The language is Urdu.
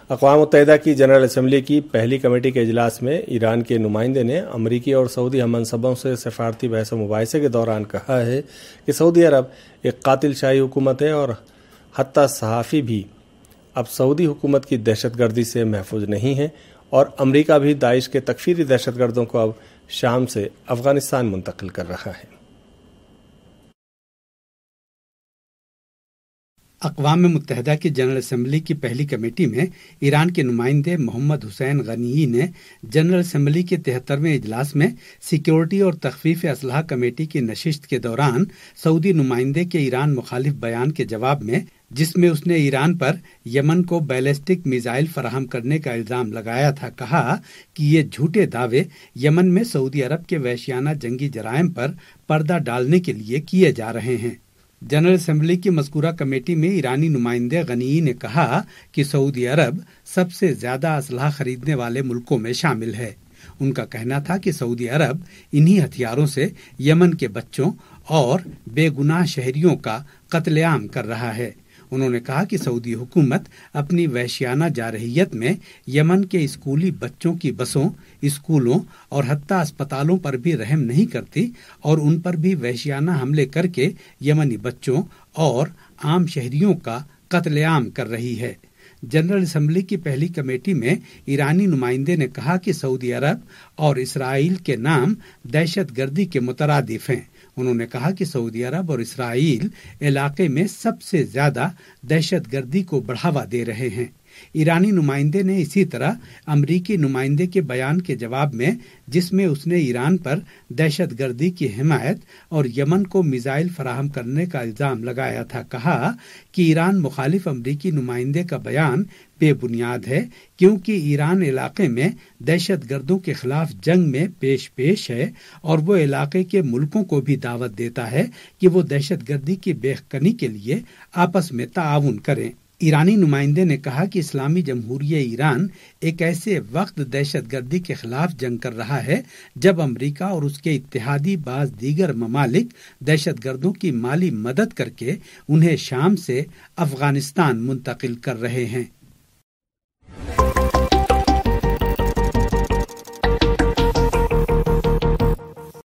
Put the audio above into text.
اقوام متحدہ کی جنرل اسمبلی کی پہلی کمیٹی کے اجلاس میں ایران کے نمائندے نے امریکی اور سعودی ہم منصبوں سے سفارتی بحث و مباحثے کے دوران کہا ہے کہ سعودی عرب ایک قاتل شاہی حکومت ہے اور حتیٰ صحافی بھی اب سعودی حکومت کی دہشت گردی سے محفوظ نہیں ہے، اور امریکہ بھی داعش کے تکفیری دہشت گردوں کو اب شام سے افغانستان منتقل کر رہا ہے۔ اقوام متحدہ کی جنرل اسمبلی کی پہلی کمیٹی میں ایران کے نمائندے محمد حسین غنیئی نے جنرل اسمبلی کے 73ویں اجلاس میں سیکیورٹی اور تخفیف اسلحہ کمیٹی کی نشست کے دوران سعودی نمائندے کے ایران مخالف بیان کے جواب میں، جس میں اس نے ایران پر یمن کو بیلسٹک میزائل فراہم کرنے کا الزام لگایا تھا، کہا کہ یہ جھوٹے دعوے یمن میں سعودی عرب کے وحشیانہ جنگی جرائم پر پردہ ڈالنے کے لیے کیے جا رہے ہیں۔ جنرل اسمبلی کی مذکورہ کمیٹی میں ایرانی نمائندے غنیئی نے کہا کہ سعودی عرب سب سے زیادہ اسلحہ خریدنے والے ملکوں میں شامل ہے۔ ان کا کہنا تھا کہ سعودی عرب انہی ہتھیاروں سے یمن کے بچوں اور بے گناہ شہریوں کا قتل عام کر رہا ہے۔ انہوں نے کہا کہ سعودی حکومت اپنی وحشیانہ جارحیت میں یمن کے اسکولی بچوں کی بسوں، اسکولوں اور حتیٰ اسپتالوں پر بھی رحم نہیں کرتی اور ان پر بھی وحشیانہ حملے کر کے یمنی بچوں اور عام شہریوں کا قتل عام کر رہی ہے۔ جنرل اسمبلی کی پہلی کمیٹی میں ایرانی نمائندے نے کہا کہ سعودی عرب اور اسرائیل کے نام دہشت گردی کے مترادف ہیں۔ انہوں نے کہا کہ سعودی عرب اور اسرائیل علاقے میں سب سے زیادہ دہشت گردی کو بڑھاوا دے رہے ہیں۔ ایرانی نمائندے نے اسی طرح امریکی نمائندے کے بیان کے جواب میں، جس میں اس نے ایران پر دہشت گردی کی حمایت اور یمن کو میزائل فراہم کرنے کا الزام لگایا تھا، کہا کہ ایران مخالف امریکی نمائندے کا بیان بے بنیاد ہے، کیونکہ ایران علاقے میں دہشت گردوں کے خلاف جنگ میں پیش ہے اور وہ علاقے کے ملکوں کو بھی دعوت دیتا ہے کہ وہ دہشت گردی کی بے کنی کے لیے آپس میں تعاون کریں۔ ایرانی نمائندے نے کہا کہ اسلامی جمہوریہ ایران ایک ایسے وقت دہشت گردی کے خلاف جنگ کر رہا ہے جب امریکہ اور اس کے اتحادی بعض دیگر ممالک دہشت گردوں کی مالی مدد کر کے انہیں شام سے افغانستان منتقل کر رہے ہیں۔